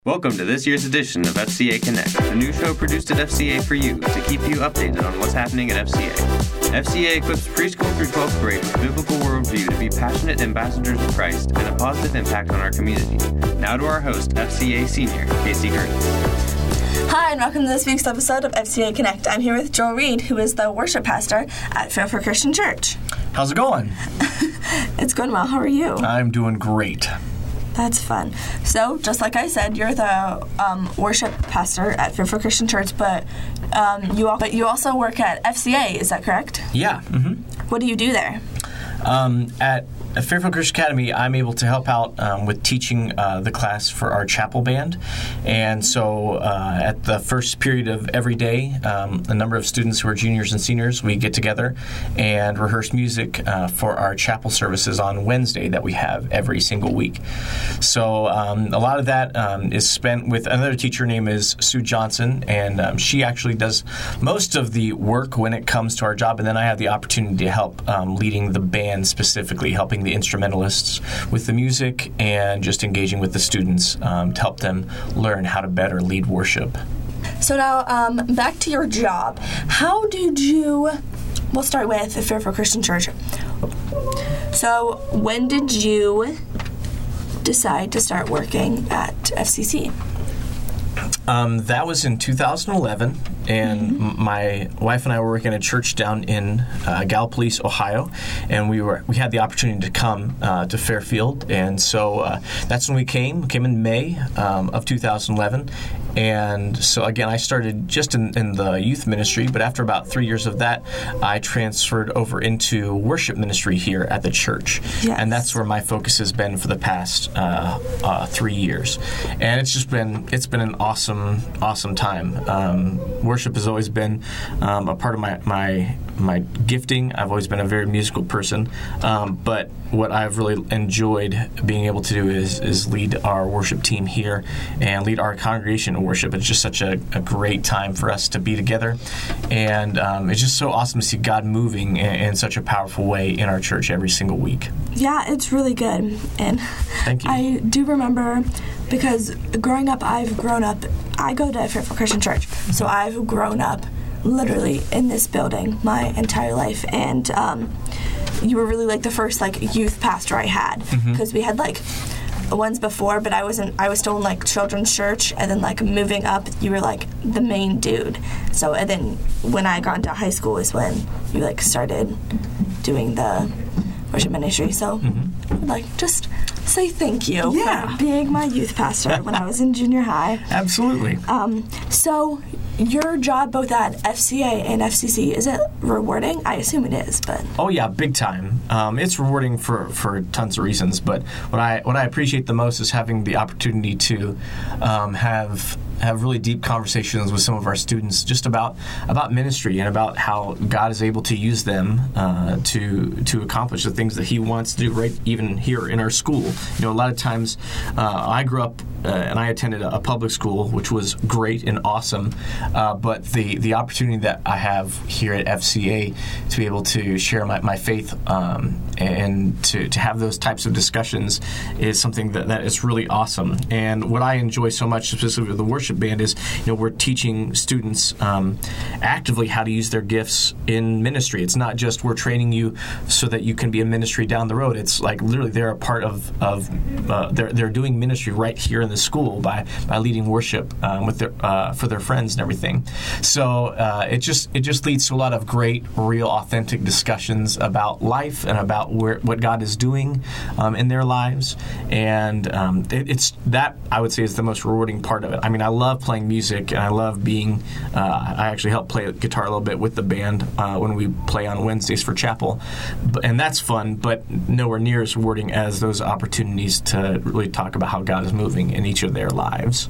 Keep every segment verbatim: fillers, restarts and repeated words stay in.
Welcome to this year's edition of F C A Connect, a new show produced at F C A for you to keep you updated on what's happening at F C A. F C A equips preschool through twelfth grade with a biblical worldview to be passionate ambassadors of Christ and a positive impact on our community. Now to our host, F C A Senior, Casey Gurney. Hi, and welcome to this week's episode of F C A Connect. I'm here with Joel Reed, who is the worship pastor at Fairfield Christian Church. How's it going? It's going well. How are you? I'm doing great. That's fun. So, just like I said, you're the um, worship pastor at Fairfield Christian Church, but um, you al- but you also work at F C A. Is that correct? Yeah. Mm-hmm. What do you do there? Um, at At Fairfield Christian Academy, I'm able to help out um, with teaching uh, the class for our chapel band. And so uh, at the first period of every day, um, a number of students who are juniors and seniors, we get together and rehearse music uh, for our chapel services on Wednesday that we have every single week. So um, a lot of that um, is spent with another teacher named is Sue Johnson, and um, she actually does most of the work when it comes to our job, and then I have the opportunity to help um, leading the band specifically, helping the instrumentalists with the music and just engaging with the students um, to help them learn how to better lead worship. So now, um, back to your job. How did you... We'll start with the Fairfield Christian Church. So when did you decide to start working at F C C? Um, that was in two thousand eleven, and mm-hmm. my wife and I were working at a church down in uh, Gallipolis, Ohio, and we were we had the opportunity to come uh, to Fairfield, and so uh, that's when we came. We came in May um, of two thousand eleven, and so again, I started just in, in the youth ministry, but after about three years of that, I transferred over into worship ministry here at the church, yes. and that's where my focus has been for the past uh, uh, three years, and it's just been it's been an awesome. Awesome time. Um, worship has always been um, a part of my, my my gifting. I've always been a very musical person, um, but what I've really enjoyed being able to do is is lead our worship team here and lead our congregation in worship. It's just such a, a great time for us to be together, and um, it's just so awesome to see God moving in, in such a powerful way in our church every single week. Yeah, it's really good, and Thank you. I do remember because growing up, I've grown up. I go to Fairfield Christian Church, so I've grown up literally in this building my entire life, and um, you were really like the first like youth pastor I had, because mm-hmm. we had like ones before, but I wasn't. I was still in like children's church, and then like moving up, you were like the main dude. So and then when I got into high school is when you like started doing the worship ministry. So mm-hmm. I'd like just say thank you yeah. for being my youth pastor when I was in junior high. Absolutely. Um, so your job both at F C A and F C C, is it rewarding? I assume it is, but... Oh, yeah, big time. Um, it's rewarding for, for tons of reasons, but what I what I appreciate the most is having the opportunity to um, have... have really deep conversations with some of our students just about about ministry and about how God is able to use them uh, to to accomplish the things that He wants to do right even here in our school. You know, a lot of times uh, I grew up uh, and I attended a, a public school, which was great and awesome, uh, but the, the opportunity that I have here at F C A to be able to share my, my faith um, and to, to have those types of discussions is something that, that is really awesome. And what I enjoy so much, specifically with the worship band, is you know we're teaching students um, actively how to use their gifts in ministry. It's not just we're training you so that you can be in ministry down the road. It's like literally they're a part of of uh, they're they're doing ministry right here in the school by by leading worship um, with their uh, for their friends and everything. So uh, it just it just leads to a lot of great, real, authentic discussions about life and about where what God is doing um, in their lives. And um, it, it's that I would say is the most rewarding part of it. I mean, I love playing music, and I love being, uh, I actually help play guitar a little bit with the band uh, when we play on Wednesdays for chapel, and that's fun, but nowhere near as rewarding as those opportunities to really talk about how God is moving in each of their lives.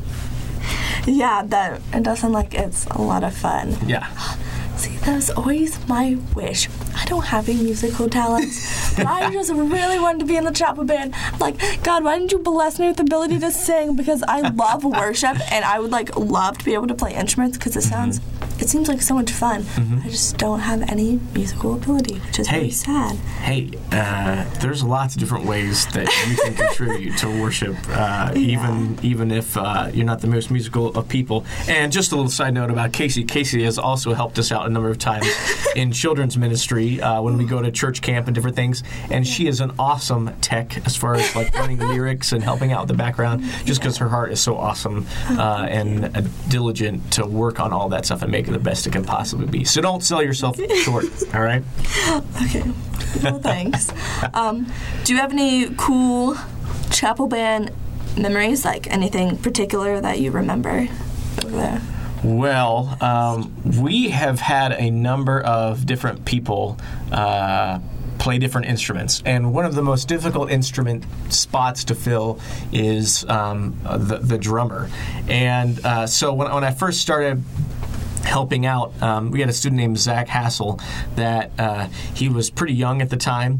Yeah, that it does sound like it's a lot of fun. Yeah. See, that was always my wish. I don't have any musical talents, but I just really wanted to be in the chapel band. Like, God, why didn't you bless me with the ability to sing? Because I love worship, and I would, like, love to be able to play instruments, because it sounds it seems like so much fun. Mm-hmm. I just don't have any musical ability, which is Hey. really sad. Hey, uh, there's lots of different ways that you can contribute to worship, uh, Yeah. even even if uh, you're not the most musical of people. And just a little side note about Casey. Casey has also helped us out a number of times in children's ministry uh, when we go to church camp and different things. And she is an awesome tech as far as like learning lyrics and helping out with the background, just because her heart is so awesome uh, and uh, diligent to work on all that stuff and make it the best it can possibly be. So don't sell yourself short, all right? Okay. Well, thanks. Um, do you have any cool chapel band memories, like anything particular that you remember over there? Well, um, we have had a number of different people uh, play different instruments, and one of the most difficult instrument spots to fill is um, the, the drummer. And uh, so when, when I first started helping out, um, we had a student named Zach Hassel that uh, he was pretty young at the time,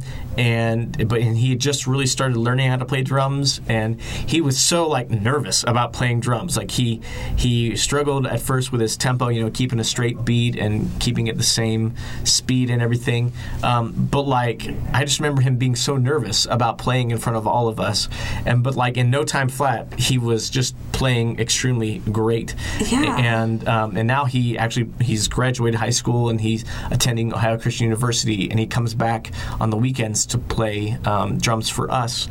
and but and he had just really started learning how to play drums, and he was so like nervous about playing drums. Like he he struggled at first with his tempo, you know, keeping a straight beat and keeping it the same speed and everything. Um, but like I just remember him being so nervous about playing in front of all of us, and but like in no time flat, he was just playing extremely great. Yeah. And um, and now he actually he's graduated high school and he's attending Ohio Christian University, and he comes back on the weekends to play um, drums for us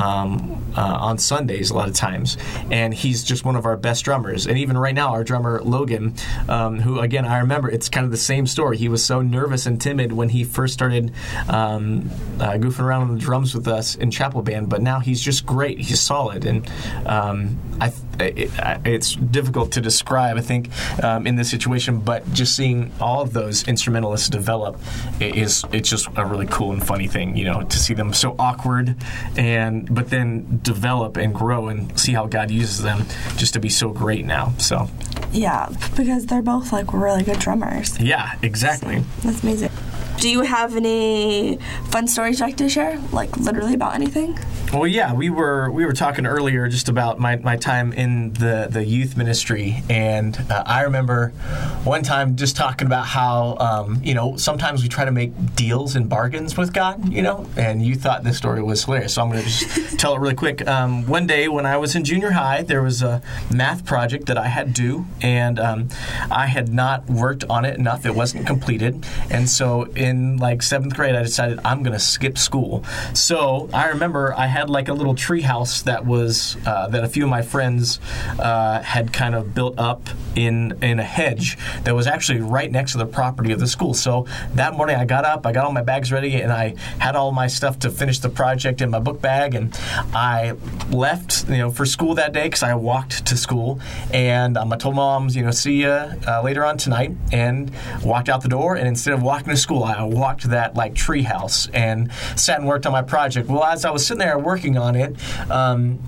um, uh, on Sundays a lot of times. And he's just one of our best drummers. And even right now, our drummer Logan, um, who again I remember, it's kind of the same story. He was so nervous and timid when he first started um, uh, goofing around on the drums with us in chapel band, but now he's just great. He's solid, and um, I. It, it's difficult to describe, I think, um, in this situation, but just seeing all of those instrumentalists develop is it's just a really cool and funny thing, you know, to see them so awkward and but then develop and grow and see how God uses them just to be so great now. So Yeah, because they're both like really good drummers. yeah, exactly. So, that's amazing. Do you have any fun stories you'd like to share? Like literally about anything? Well, yeah, we were we were talking earlier just about my, my time in the, the youth ministry, and uh, I remember one time just talking about how um, you know sometimes we try to make deals and bargains with God, you know, and you thought this story was hilarious, so I'm going to just tell it really quick. Um, one day when I was in junior high, there was a math project that I had due, and um, I had not worked on it enough; it wasn't completed, and so in like seventh grade, I decided I'm going to skip school. So I remember I had had like a little tree house that was uh, that a few of my friends uh, had kind of built up in in a hedge that was actually right next to the property of the school. So that morning I got up, I got all my bags ready, and I had all my stuff to finish the project in my book bag, and I left, you know, for school that day because I walked to school, and um, I told moms, you know, see you uh, later on tonight, and walked out the door. And instead of walking to school, I walked to that like tree house and sat and worked on my project. Well, as I was sitting there working on it, um,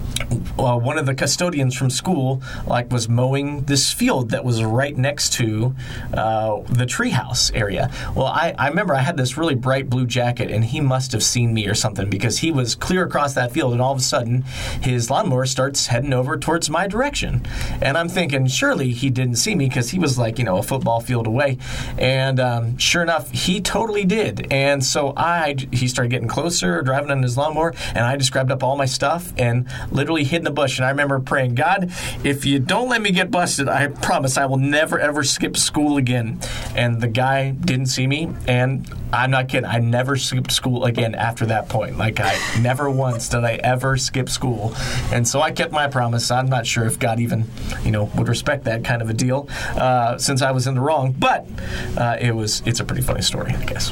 Uh, one of the custodians from school like was mowing this field that was right next to uh, the treehouse area. Well, I, I remember I had this really bright blue jacket, and he must have seen me or something because he was clear across that field, and all of a sudden his lawnmower starts heading over towards my direction. And I'm thinking, surely he didn't see me because he was like, you know, a football field away. And um, sure enough, he totally did. And so I, he started getting closer, driving on his lawnmower, and I just grabbed up all my stuff and literally hid in the bush. And I remember praying, God, if you don't let me get busted, I promise I will never, ever skip school again. And the guy didn't see me, and I'm not kidding, I never skipped school again after that point. Like, I never once did I ever skip school. And so I kept my promise. I'm not sure if God even, you know, would respect that kind of a deal uh, since I was in the wrong. But uh, it was, it's a pretty funny story, I guess.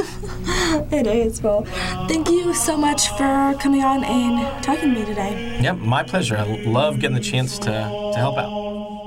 It is. Well, thank you so much for coming on and talking to me today. Yep, my pleasure. I love getting the chance to, to help out.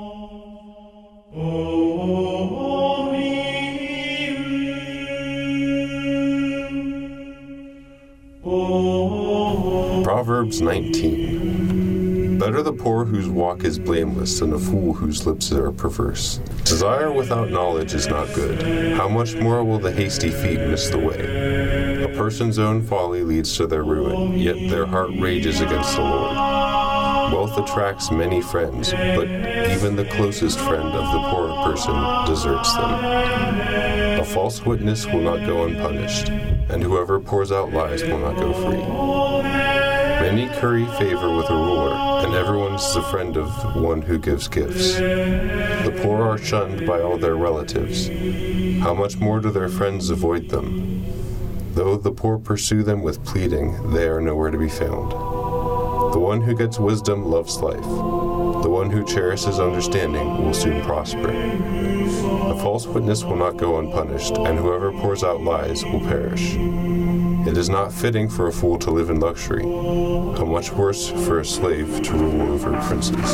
Proverbs nineteen. Better the poor whose walk is blameless than the fool whose lips are perverse. Desire without knowledge is not good. How much more will the hasty feet miss the way? A person's own folly leads to their ruin, yet their heart rages against the Lord. Wealth attracts many friends, but even the closest friend of the poor person deserts them. A false witness will not go unpunished, and whoever pours out lies will not go free. Many curry favor with a ruler, and everyone is the friend of one who gives gifts. The poor are shunned by all their relatives. How much more do their friends avoid them? Though the poor pursue them with pleading, they are nowhere to be found. The one who gets wisdom loves life. The one who cherishes understanding will soon prosper. A false witness will not go unpunished, and whoever pours out lies will perish. It is not fitting for a fool to live in luxury. How much worse for a slave to rule over princes.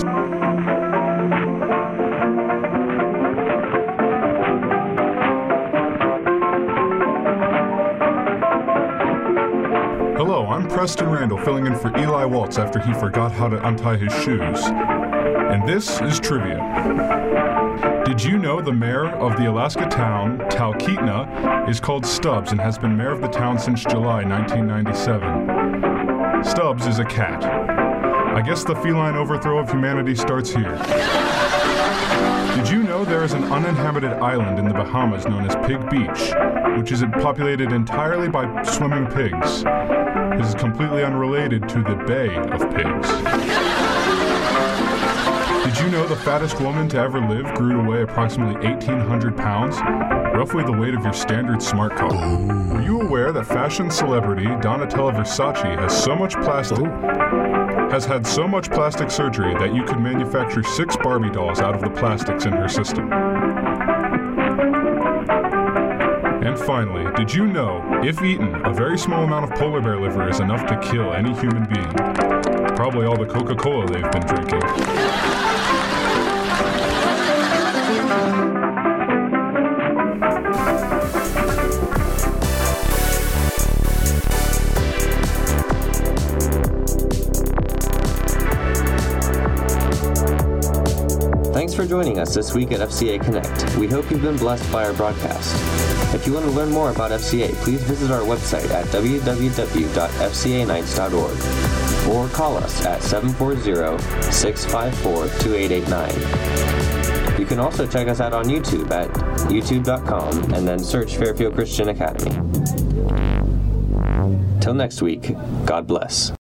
Hello, I'm Preston Randall, filling in for Eli Waltz after he forgot how to untie his shoes. And this is trivia. Did you know the mayor of the Alaska town, Talkeetna, is called Stubbs and has been mayor of the town since July nineteen ninety-seven? Stubbs is a cat. I guess the feline overthrow of humanity starts here. Did you know there is an uninhabited island in the Bahamas known as Pig Beach, which is populated entirely by swimming pigs? This is completely unrelated to the Bay of Pigs. Did you know the fattest woman to ever live grew to weigh approximately eighteen hundred pounds? Roughly the weight of your standard smart car. Were you aware that fashion celebrity Donatella Versace has so much plastic... has had so much plastic surgery that you could manufacture six Barbie dolls out of the plastics in her system? And finally, did you know, if eaten, a very small amount of polar bear liver is enough to kill any human being? Probably all the Coca-Cola they've been drinking. Thanks for joining us this week at F C A Connect. We hope you've been blessed by our broadcast. If you want to learn more about F C A, please visit our website at w w w dot f c a knights dot org or call us at seven four zero, six five four, two eight eight nine. You can also check us out on YouTube at youtube dot com and then search Fairfield Christian Academy. Till next week, God bless.